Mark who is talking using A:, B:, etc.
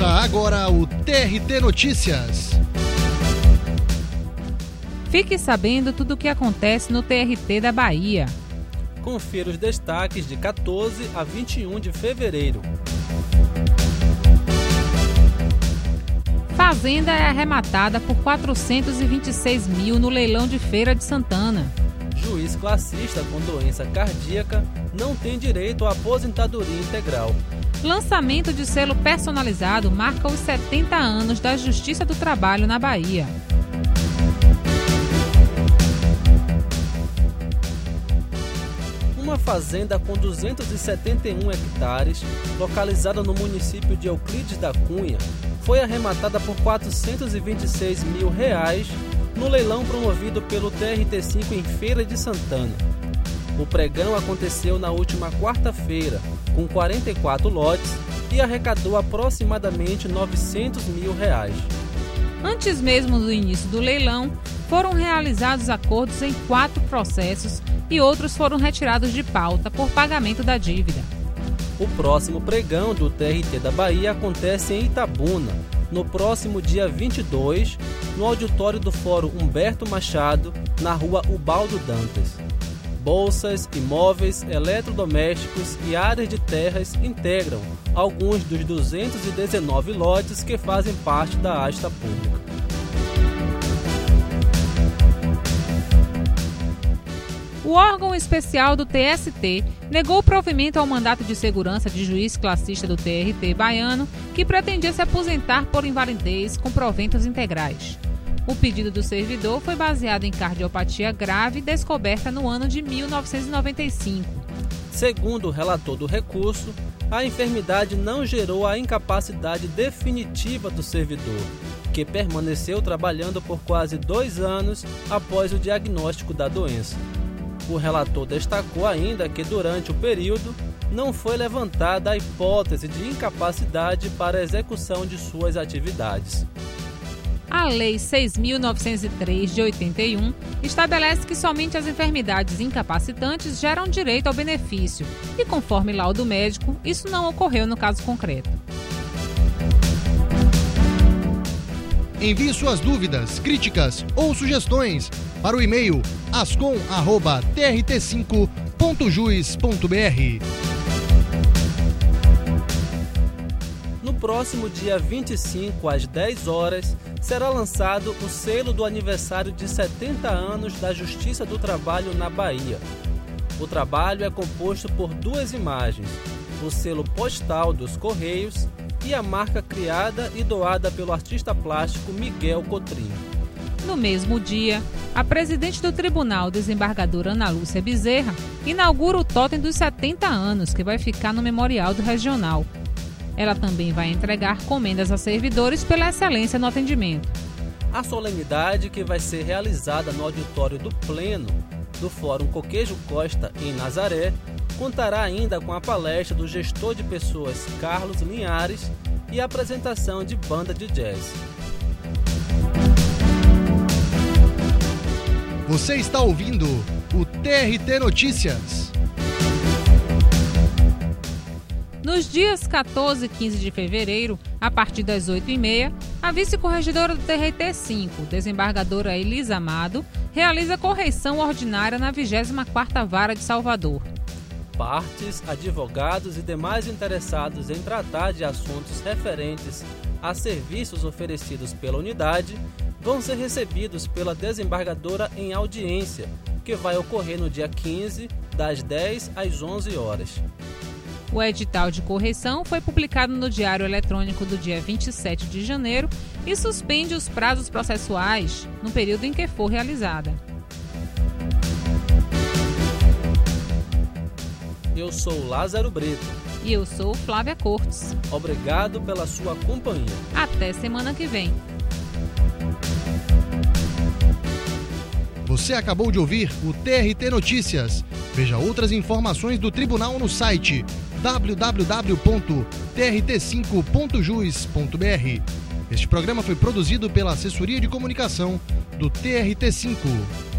A: Começa agora o TRT Notícias.
B: Fique sabendo tudo o que acontece no TRT da Bahia.
C: Confira os destaques de 14 a 21 de fevereiro.
B: Fazenda é arrematada por 426 mil no leilão de Feira de Santana.
C: Juiz classista com doença cardíaca não tem direito à aposentadoria integral.
B: Lançamento de selo personalizado marca os 70 anos da Justiça do Trabalho na Bahia.
C: Uma fazenda com 271 hectares, localizada no município de Euclides da Cunha, foi arrematada por R$ 426 mil no leilão promovido pelo TRT5 em Feira de Santana. O pregão aconteceu na última quarta-feira, com 44 lotes e arrecadou aproximadamente R$ 900 mil.
B: Antes mesmo do início do leilão, foram realizados acordos em 4 processos e outros foram retirados de pauta por pagamento da dívida.
C: O próximo pregão do TRT da Bahia acontece em Itabuna, no próximo dia 22, no auditório do Fórum Humberto Machado, na rua Ubaldo Dantas. Bolsas, imóveis, eletrodomésticos e áreas de terras integram alguns dos 219 lotes que fazem parte da asta pública.
B: O órgão especial do TST negou provimento ao mandato de segurança de juiz classista do TRT baiano, que pretendia se aposentar por invalidez com proventos integrais. O pedido do servidor foi baseado em cardiopatia grave descoberta no ano de 1995.
C: Segundo o relator do recurso, a enfermidade não gerou a incapacidade definitiva do servidor, que permaneceu trabalhando por quase 2 anos após o diagnóstico da doença. O relator destacou ainda que, durante o período, não foi levantada a hipótese de incapacidade para a execução de suas atividades.
B: A Lei 6.903 de 81 estabelece que somente as enfermidades incapacitantes geram direito ao benefício e, conforme laudo médico, isso não ocorreu no caso concreto.
A: Envie suas dúvidas, críticas ou sugestões para o e-mail ascom@trt5.juiz.br.
C: No próximo dia 25, às 10 horas, será lançado o selo do aniversário de 70 anos da Justiça do Trabalho na Bahia. O trabalho é composto por 2 imagens, o selo postal dos Correios e a marca criada e doada pelo artista plástico Miguel Cotrim.
B: No mesmo dia, a presidente do tribunal, desembargadora Ana Lúcia Bezerra, inaugura o totem dos 70 anos, que vai ficar no Memorial do Regional. Ela também vai entregar comendas a servidores pela excelência no atendimento.
C: A solenidade, que vai ser realizada no auditório do Pleno do Fórum Coqueijo Costa, em Nazaré, contará ainda com a palestra do gestor de pessoas Carlos Linhares e a apresentação de banda de jazz.
A: Você está ouvindo o TRT Notícias.
B: Nos dias 14 e 15 de fevereiro, a partir das 8h30, a vice-corregedora do TRT5, desembargadora Elisa Amado, realiza correição ordinária na 24ª Vara de Salvador.
C: Partes, advogados e demais interessados em tratar de assuntos referentes a serviços oferecidos pela unidade vão ser recebidos pela desembargadora em audiência, que vai ocorrer no dia 15, das 10 às 11 horas.
B: O edital de correição foi publicado no Diário Eletrônico do dia 27 de janeiro e suspende os prazos processuais no período em que for realizada.
C: Eu sou Lázaro Brito.
B: E eu sou Flávia Cortes.
C: Obrigado pela sua companhia.
B: Até semana que vem.
A: Você acabou de ouvir o TRT Notícias. Veja outras informações do tribunal no site www.trt5.juiz.br. Este programa foi produzido pela Assessoria de Comunicação do TRT5.